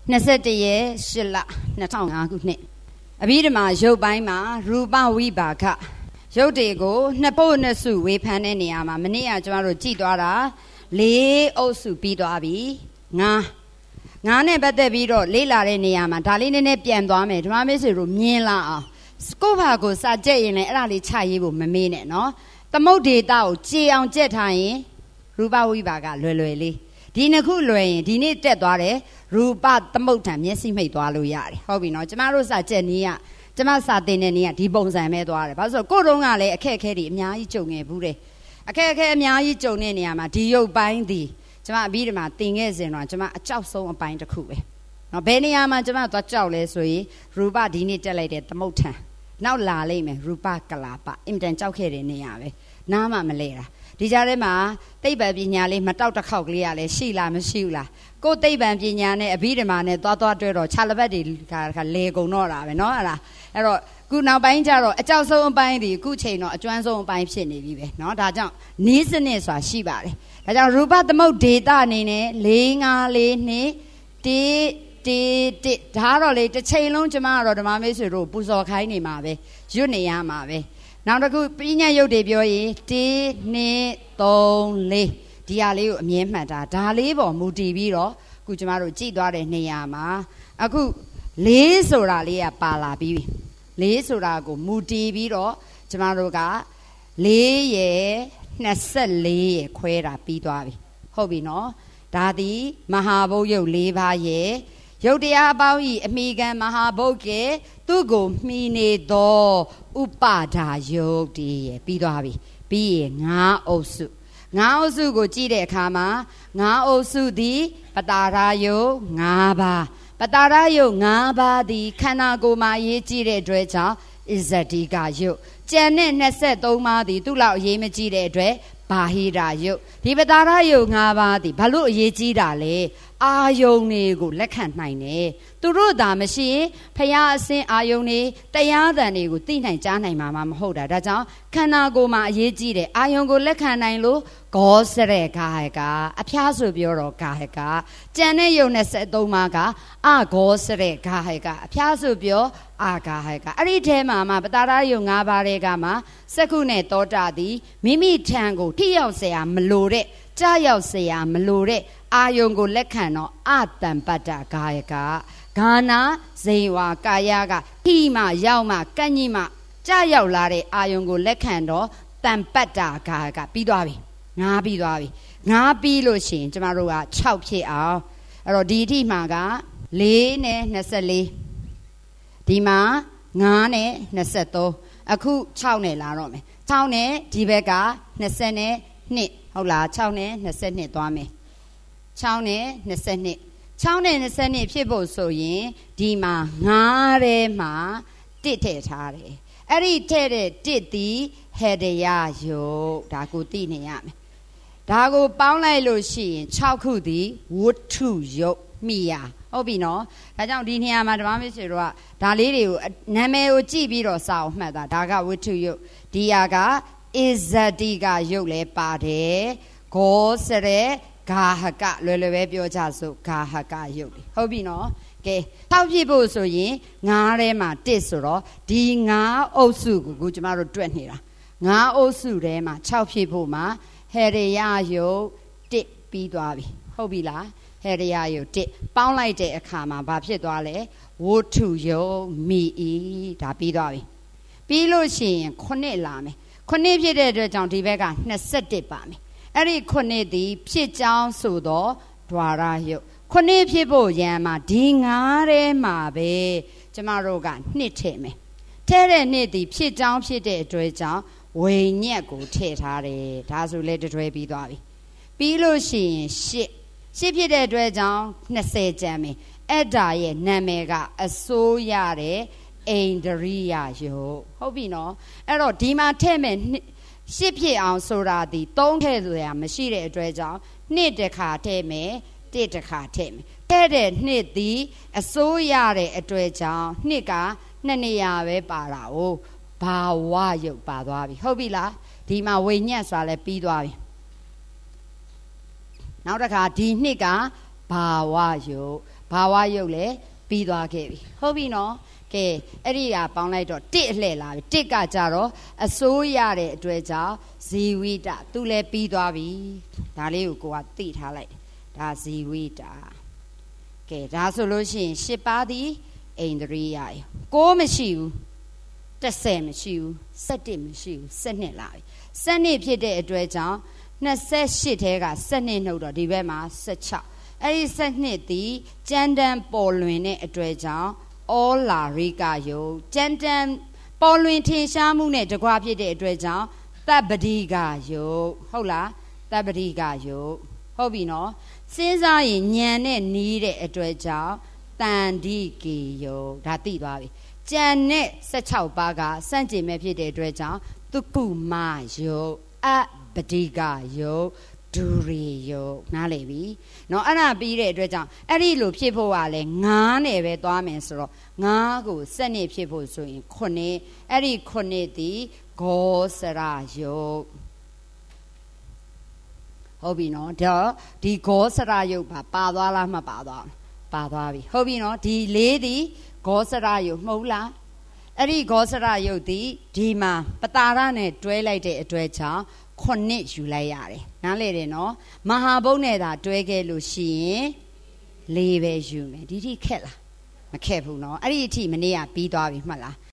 21ရက်8လ2005ခုနှစ်အဘိဓမ္မာရုပ်ပိုင်းမှာရူပဝိပါကရုပ်တွေကိုနှစ်ပုတ်နှစ်စုဝေဖန်တဲ့နေရာမှာမနေ့ကကျွန်တော်တို့ကြည့်သွားတာ၄အုပ်စုပြီးသွားပြီငါနဲ့ပတ်သက်ပြီးတော့လေ့လာတဲ့နေရာမှာဒါလေးနည်းနည်းပြန်သွားမယ်ဓမ္မမိတ်ဆွေတို့မြင်လာအောင်ကိုယ့်ဘာကိုစာကြက်ရင်လည်းအဲ့ဒါလေးချရေးဖို့မမေ့နဲ့နော်သမုတ်ဒေတာကိုကြေအောင်ကြက်ထားရင်ရူပဝိပါကလွယ်လွယ်လေးဒီနှစ်ခုလွယ်ရင်ဒီနေ့တက်သွားတယ်ရူပသမုတ်ထံမျက်စိမိတ်သွားလို့ရတယ်ဟုတ်ပြီနော်ကျမတို့စာကြက်နည်းကကျမစာတင်တဲ့နည်းကဒီပုံစံပဲသွားတယ်ဘာလို့ဆိုကိုယ်တုန်းကလည်းအခက်အခဲတွေအများကြီးကြုံခဲ့ဘူးတဲ့အခက်အခဲအများကြီးကြုံတဲ့နေရာမှာဒီရုပ်ပိုင်းဒီကျမအပြီးတမှာတင်ခဲ့စဉ်တော့ကျမအကြောက်ဆုံးအပိုင်းတစ်ခုပဲနော်ဘယ်နေရာမှာကျမသွားကြောက်လဲဆိုရင်ရူပဒီနေ့တက်လိုက်တဲ့သမုတ်ထံနောက်လာလိမ့်မယ်ရူပကလာပအင်တန်ကြောက်ခဲ့တဲ့နေရာပဲနားမှမလဲတာဒီကြားထဲမှာသိပ္ပံပညာလေးမတောက်တစ်ခေါက်ကလေးရလဲရှိလားမရှိဘူးလားကိုယ်သိပ္ပံပညာနဲ့အဘိဓမ္မာနဲ့သွားတွဲတော့ခြာလပတ်တွေခါလေကုန်တော့တာပဲเนาะအဲ့တော့ခုနောက်ပိုင်းကျတော့အကြောက်ဆုံးအပိုင်းဒီခုချိန်တော့အကျွမ်းဆုံးအပိုင်းဖြစ်နေပြီပဲเนาะဒါကြောင့်နီးစနစ်ဆိုတာရှိပါတယ်ဒါကြောင့်ရူပသမုတ်ဒေတာအနေနဲ့4 5 4 2 1ဒါတော့လေတစ်ချိန်လုံးကျမကတော့ဓမ္မမိတ်ဆွေတို့ပူဇော်ခိုင်းနေမှာပဲရွတ်နေရမှာပဲနောက်တစ်ခုပညာရုပ်တွေပြောရင်1 2 3 4ဒီဟာလေးကိုအမြဲမှတ်တာဒါလေးပေါ်မူတည်ပြီးတော့အခုကျမတို့ကြည့်သွားတဲ့နေရာမှာအခု4ဆိုတာလေးကပါလာပြီးပြီ4ဆိုတာကိုမူတည်ပြီးတော့ကျမတို့က4ရယ်24ရယ်ခွဲတာပြီးသွားပြီဟုတ်ပြီနော်ဒါသည်မဟာဘုတ်ရုပ်4ပါးရယ်ရုပ်တရားအပေါင်းဤအမိကံမဟာဘုတ်ကေသူ့ကိုမှီနေသောဥပါဒါယုတ်တည်းရယ်ပြီးသွားပြီပြီးရင်5အုပ်စု5အုပ်စုကိုကြည့်တဲ့အခါမှာ5အုပ်စုသည်ပတာရယုတ်5ပါးပတာရယုတ်5ပါးသည်ခန္ဓာကိုယ်မှာရေးကြည့်တဲ့အတွက်ကြောင့်ဣဇတိကယုတ်ကျန်တဲ့23ပါးသည်သူ့လောက်အရေးမကြီးတဲ့အတွက်ဘာဟိရာယုတ်ဒီပတာရယုတ်5ပါးသည်ဘာလို့အရေးကြီးတာလဲအာယုန်တွေကိုလက်ခံနိုင်တယ်သူတို့သာမရှိရင်ဖရာအစင်းအာယုန်တွေတရားသံတွေကိုသိနိုင်ကြားနိုင်မှာမဟုတ်တာဒါကြောင့်ခန္ဓာကိုယ်မှာအရေးကြီးတယ်အာယုန်ကိုလက်ခံနိုင်လို့ဂောစရကာဟကအဖျားဆိုပြောတော့ကာဟကကြံတဲ့ယုံ23ပါးကအဂောစရကာဟကအဖျားဆိုပြောအာကာဟကအဲ့ဒီထဲမှာပတာရယုံ5ပါးတွေကမှစက္ခုနဲ့တောတာသည်မိမိထံကိုထိရောက်เสียမလိုတဲ့ကြားရောက်เสียမလိုတဲ့အာယုံကိုလက်ခံတော့အတံပတ္တကာယကဂါနာဇေဝကာယကထိမှရောက်မှကန့်ညိမှကြားရောက်လာတဲ့အာယုံကိုလက်ခံတော့တံပတ္တကာယကပြီးသွားပြီ5ပြီးသွားပြီ5ပြီးလို့ရှိရင်ကျမတို့က6ဖြစ်အောင်အဲ့တော့ဒီအထိမှာက4နဲ့24ဒီမှာ5နဲ့23အခု6နဲ့လာတော့မယ်6နဲ့ဒီဘက်က22ဟုတ်လား6နဲ့22သွားမယ်6နဲ့22 6နဲ့22ဖြစ်ဖို့ဆိုရင်ဒီမှာ9ထဲမှာ1ထည့်ထားတယ်အဲ့ဒီထည့်တဲ့1သည်ဟေဒယယုတ်ဒါကိုသိနေရမယ်ဒါကိုပေါင်းလိုက်လို့ရှိရင်6ခုသည်ဝတ္ထုယုတ်မိယာဟုတ်ပြီနော်ဒါကြောင့်ဒီနေရာမှာဓမ္မမိတ်ဆွေတို့ကဒါလေးတွေကိုနာမည်ကိုကြည့်ပြီးတော့စာအောင်မှတ်တာဒါကဝတ္ထုယုတ်ဒီဟာကဣဇတိကယုတ်လဲပါတယ်ဂောစရဲဂါဟကလွယ်လွယ်ပဲပြောကြစို့ဂါဟကယုတ်ဟုတ်ပြီနော်ကဲထောက်ပြဖို့ဆိုရင်9ထဲမှာ1ဆိုတော့ဒီ9အုပ်စုကိုကျမတို့တွက်နေတာ9အုပ်စုထဲမှာ6ဖြစ်ဖို့မှာဟေရယယုတ်1ပြီးသွားပြီဟုတ်ပြီလားဟေရယယုတ်1ပေါင်းလိုက်တဲ့အခါမှာဘာဖြစ်သွားလဲဝတ္ထုယုတ်မိဤဒါပြီးသွားပြီပြီးလို့ရှိရင်9လာမယ်9ဖြစ်တဲ့အတွက်ကြောင့်ဒီဘက်က21ပါမယ်အဲ့ဒီ9သည်ဖြစ်ကြောင်းဆိုတော့ဒွါရယုတ်9ဖြစ်ဖို့ရန်မှာဒီ9ထဲမှာပဲကျမတို့က2ထည့်မယ်ထဲတဲ့2သည်ဖြစ်ကြောင်းဖြစ်တဲ့အတွက်ကြောင့်ဝိညာဉ်ကိုထည့်ထားတယ်ဒါဆိုလဲတွဲပြီးသွားပြီပြီးလို့ရှိရင်8ဖြစ်တဲ့အတွက်ကြောင့်20ကျန်မယ်အဲ့ဒါရဲ့နာမည်ကအစိုးရတဲ့အိန္ဒြိယယုတ်ဟုတ်ပြီနော်အဲ့တော့ဒီမှာထည့်မယ်8ဖြစ်အောင်ဆိုတာဒီ3ထည့်ဆိုရမရှိတဲ့အတွက်ကြောင့်2တစ်ခါထည့်မယ်1တစ်ခါထည့်မယ်တဲ့2သည်အစိုးရတဲ့အတွက်ကြောင့်2က2နေရာပဲပါတာ哦ဘာဝယုတ်ပါသွားပြီဟုတ်ပြီလားဒီမှာဝိညာဉ်ဆိုတာလည်းပြီးသွားပြီနောက်တစ်ခါဒီ2ကဘာဝယုတ်ဘဘာဝယုတ်လည်းပြီးသွားခဲ့ပြီဟုတ်ပြီနော်ကဲအဲ့ဒီကပေါင်းလိုက်တော့တစ်လှည့်လာပြီတစ်ကကြတော့အစိုးရတဲ့အတွက်ကြောင့်ဇီဝိတသူလည်းပြီးသွားပြီဒါလေးကိုကသိထားလိုက်ဒါဇီဝိတကဲဒါဆိုလို့ရှိရင်10ပါးသည်အိန္ဒြိယယ9မရှိဘူး10မရှိဘူး17မရှိဘူး12လာပြီ12ဖြစ်တဲ့အတွက်ကြောင့်28ထဲက12နှုတ်တော့ဒီဘက်မှာ16အဲ့ဒီ12သည်ကြမ်းတမ်းပေါ်လွင်တဲ့အတွက်ကြောင့်ဩလာရိကယုတ်ကြမ်းတမ်းပေါ်လွင်ထင်ရှားမှုနဲ့တကွာဖြစ်တဲ့အတွက်ကြောင့်တပ္ပတိကယုတ်ဟုတ်လားတပ္ပတိကယုတ်ဟုတ်ပြီနော်စဉ်းစားရင်ဉာဏ်နဲ့နီးတဲ့အတွက်ကြောင့်တန်တိကေယုတ်ဒါသိသွားပြီကြံနဲ့16ပါးကစန့်ကျင်မဲ့ဖြစ်တဲ့အတွက်ကြောင့်သုကုမယုတ်အပတိကယုတ်ဒူရီယုတ်နားလေပြီနော်အဲ့ဒါပြီးတဲ့အတွက်ကြောင့်အဲ့ဒီလိုဖြစ်ဖို့ကလည်း9နဲ့ပဲသွားမယ်ဆိုတော့9ကိုစက်နှစ်ဖြစ်ဖို့ဆိုရင်9အဲ့ဒီ9သည်ဂောစရယုတ်ဟုတ်ပြီနော်ဒါဒီဂောစရယုတ်ပါသွားလားမပါသွားပါသွားပြီဟုတ်ပြီနော်ဒီလေးသည်ဂောစရယုတ်မဟုတ်လားအဲ့ဒီဂောစရယုတ်သည်ဒီမှာပတာရနဲ့တွဲလိုက်တဲ့အတွက်ကြောင့်9ယူလိုက်ရတယ်နားလေတယ်နော်မဟာဘုတ်နဲ့သာတွဲခဲ့လို့ရှိရင်4ပဲယူမယ်ဒီထိခက်လားမခက်ဘူးနော်အဲ့ဒီအထိမနေ့ကပြီးသွားပြီမှတ်လား